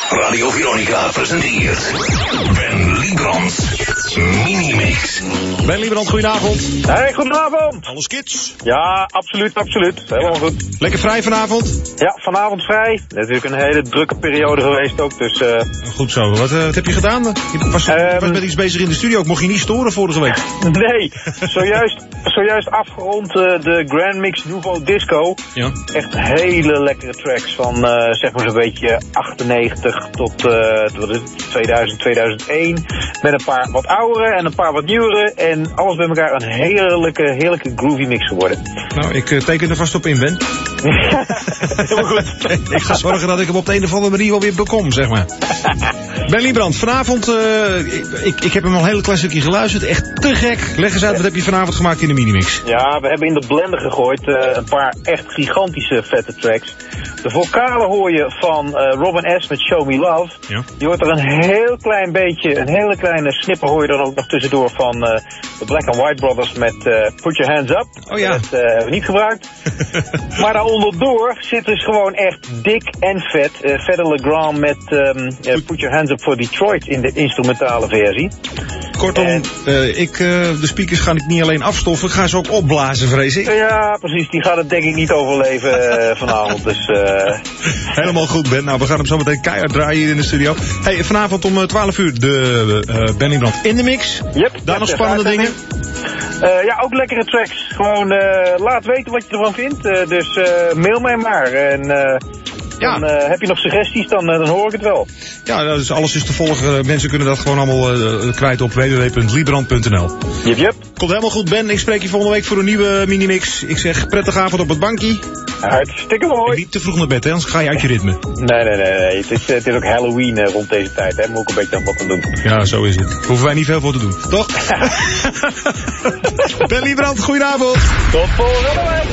Radio Veronica presenteert Ben Liebrandts Minimix. Ben Liebrand, goedenavond. Hey, goedenavond. Alles kids? Ja, absoluut. Helemaal goed. Lekker vrij vanavond? Ja, vanavond vrij. Natuurlijk een hele drukke periode geweest ook, dus... Goed zo. Wat heb je gedaan? Je was met iets bezig in de studio. Ik mocht je niet storen vorige week. Nee, zojuist afgerond de Grand Mix Nouveau Disco. Ja. Echt hele lekkere tracks van zeg maar zo'n beetje 98 tot 2000, 2001. Met een paar wat oudere en een paar wat nieuwere. En alles bij elkaar een heerlijke groovy mix geworden. Nou, ik teken er vast op in, Ben. Heel goed. Ik ga zorgen dat ik hem op de een of andere manier wel weer bekom, zeg maar. Ben Liebrand, vanavond, ik heb hem al een hele klein stukje geluisterd. Echt te gek. Leg eens uit, wat heb je vanavond gemaakt in de minimix? Ja, we hebben in de blender gegooid een paar echt gigantische vette tracks. De vocalen hoor je van Robin S. met Show Me Love. Ja. Je hoort er een heel klein beetje, een hele kleine snipper hoor je dan ook nog tussendoor van de Black and White Brothers met Put Your Hands Up. Oh ja. Dat hebben we niet gebruikt. Maar daaronderdoor zit dus gewoon echt dik en vet Fedde LeGrand met Put Your Hands Up for Detroit in de instrumentale versie. Kortom, de speakers ga ik niet alleen afstoffen, ik ga ze ook opblazen, vrees ik. Ja, precies. Die gaat het denk ik niet overleven vanavond. Dus, Helemaal goed, Ben. Nou, we gaan hem zo meteen keihard draaien hier in de studio. Hey, vanavond om 12 uur de Ben Liebrand in de mix. Yep, daar nog spannende dingen? Ja, ook lekkere tracks. Gewoon laat weten wat je ervan vindt. Dus mail mij maar. En dan heb je nog suggesties, dan hoor ik het wel. Ja, dus alles is te volgen. Mensen kunnen dat gewoon allemaal kwijt op www.liebrand.nl. Yep. Komt helemaal goed, Ben. Ik spreek je volgende week voor een nieuwe minimix. Ik zeg prettige avond op het bankje. Hartstikke mooi. En niet te vroeg naar bed, hè, anders ga je uit je ritme. Nee. Het is ook Halloween rond deze tijd, hè. Moet ik een beetje aan wat aan doen. Ja, zo is het. Hoeven wij niet veel voor te doen, toch? Ben Liebrand, goedenavond. Tot volgende week.